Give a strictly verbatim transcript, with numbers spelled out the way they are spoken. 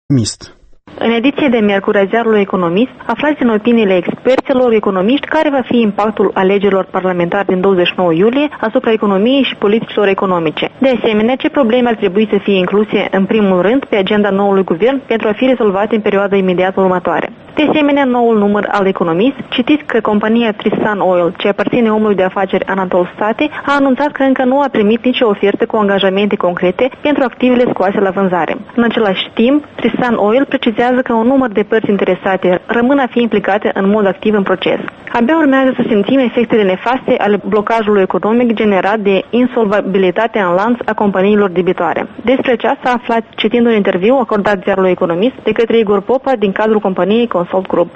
Mist. În ediția de miercuri a ziarului Economist, aflați în opiniile experților economiști care va fi impactul alegerilor parlamentare din douăzeci și nouă iulie asupra economiei și politicilor economice. De asemenea, ce probleme ar trebui să fie incluse în primul rând pe agenda noului guvern pentru a fi rezolvate în perioada imediat următoare. De asemenea, noul număr al Economist, citiți că compania Tristan Oil, ce aparține omului de afaceri Anatol State, a anunțat că încă nu a primit nicio ofertă cu angajamente concrete pentru activele scoase la vânzare. În același timp, Tristan Oil precizează că un număr de părți interesate rămân a fi implicate în mod activ în proces. Abia urmează să simțim efectele nefaste ale blocajului economic generat de insolvabilitatea în lanț a companiilor debitoare. Despre aceasta aflați citind un interviu acordat ziarului Economist de către Igor Popa din cadrul companiei Consult Group.